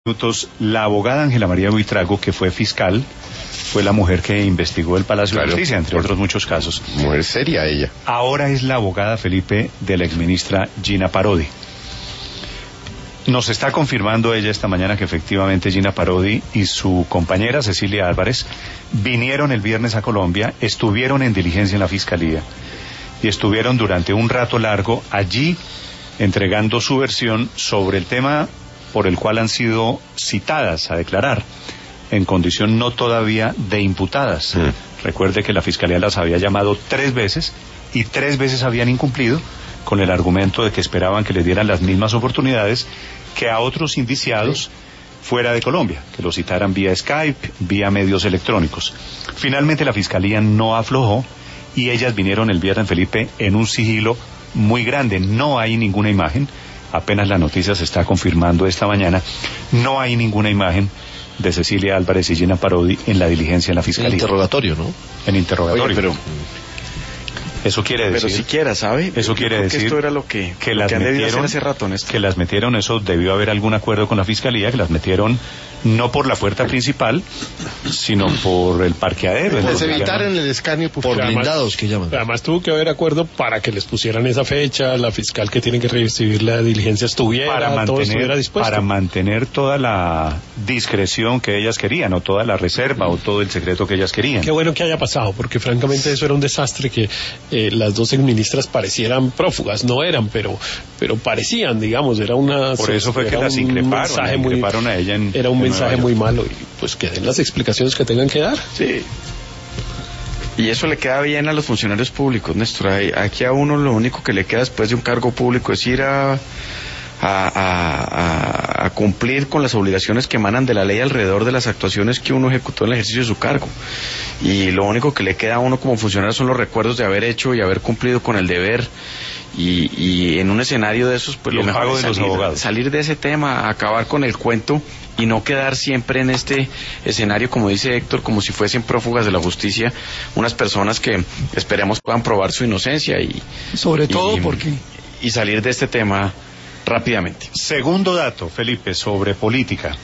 Minutos, la abogada Ángela María Buitrago, que fue fiscal, fue la mujer que investigó el Palacio de Justicia, entre otros muchos casos. Mujer seria ella. Ahora es la abogada, Felipe, de la exministra Gina Parodi. Nos está confirmando ella esta mañana que efectivamente Gina Parodi y su compañera Cecilia Álvarez vinieron el viernes a Colombia, estuvieron en diligencia en la Fiscalía y estuvieron durante un rato largo allí entregando su versión sobre el tema por el cual han sido citadas a declarar, en condición no todavía de imputadas. Recuerde que la Fiscalía las había llamado 3 veces y 3 veces habían incumplido con el argumento de que esperaban que les dieran las mismas oportunidades que a otros indiciados fuera de Colombia, que los citaran vía Skype, vía medios electrónicos. Finalmente la Fiscalía no aflojó y ellas vinieron el viernes, Felipe, en un sigilo muy grande. No hay ninguna imagen. Apenas la noticia se está confirmando esta mañana, no hay ninguna imagen de Cecilia Álvarez y Gina Parodi en la diligencia en la Fiscalía. En interrogatorio, ¿no? En interrogatorio. Oye, pero eso quiere decir... Pero siquiera, ¿sabe? Eso quiere decir que esto era lo que las han debido hacer metieron, hace rato, Néstor. que las metieron, eso debió haber algún acuerdo con la Fiscalía, que las metieron no por la puerta principal, sino por el parqueadero. les evitaron el escarnio por blindados, que llaman. Además tuvo que haber acuerdo para que les pusieran esa fecha, la fiscal que tiene que recibir la diligencia estuviera, todo estuviera dispuesto. Para mantener toda la discreción que ellas querían, o toda la reserva, o todo el secreto que ellas querían. Qué bueno que haya pasado, porque francamente eso era un desastre, que las dos exministras parecieran prófugas, no eran, pero parecían, digamos, era una... Por eso fue que las increparon a ella era un mensaje muy malo, y pues que den las explicaciones que tengan que dar. Sí. Y eso le queda bien a los funcionarios públicos, Néstor. Aquí a uno lo único que le queda después de un cargo público es ir a cumplir con las obligaciones que emanan de la ley alrededor de las actuaciones que uno ejecutó en el ejercicio de su cargo. Y lo único que le queda a uno como funcionario son los recuerdos de haber hecho y haber cumplido con el deber. Y en un escenario de esos, pues lo mejor es salir de ese tema, acabar con el cuento y no quedar siempre en este escenario, como dice Héctor, como si fuesen prófugas de la justicia, unas personas que esperemos puedan probar su inocencia y salir de este tema rápidamente. Segundo dato, Felipe, sobre política.